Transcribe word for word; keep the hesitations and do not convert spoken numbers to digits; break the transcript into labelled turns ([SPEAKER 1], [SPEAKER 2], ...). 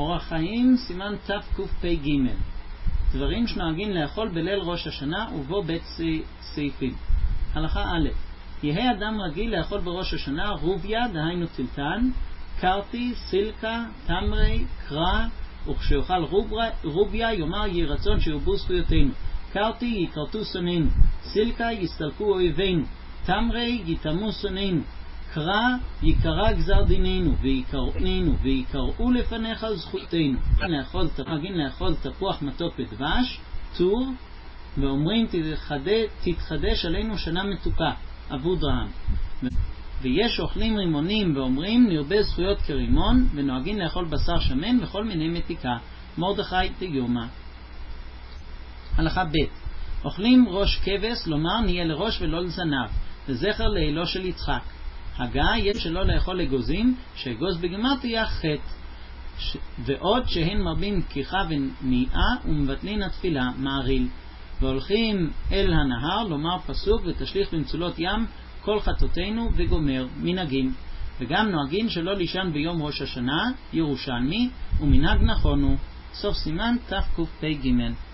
[SPEAKER 1] אורח חיים, סימן תקפ"ג. דברים שנוהגים לאכול בליל ראש השנה ובו בית סעיפים. הלכה א', יהא אדם רגיל לאכול בראש השנה רוביה, דהיינו טלטן, קרטי, סילקה, תמרי, קרא, וכשיאכל רוביה יאמר יהי רצון שירבו זכויותינו. קרטי, יכרתו שונאינו. סילקה, יסתלקו אויבינו. תמרי, יטמאו שונאינו. קרא, יקרא גזר דיננו, ויקראנו, ויקראו לפניך זכותנו. לאכול, נוהגים לאכול תפוח מתוק ודבש, טור, ואומרים תתחדש, תתחדש עלינו שנה מתוקה, אבו דרהם. ויש אוכלים רימונים ואומרים נרבה זכויות כרימון, ונוהגים לאכול בשר שמן וכל מיני מתיקה, מרדכי דיומא. הלכה ב', אוכלים ראש כבש, לומר נהיה לראש ולא לזנב, לזכר לאלו של יצחק. הגה יש שלא לאכול לגוזים, שאגוז בגימטריה חטא, ש... ועוד שהן מרבים כיחה וניעה ומבטלין התפילה, מעריל. והולכים אל הנהר לומר פסוק ותשליך במצולות ים כל חטאותינו וגומר, מנהגים. וגם נוהגים שלא לישן ביום ראש השנה, ירושלמי, ומנהג נכונו. סוף סימן תקפ"ג.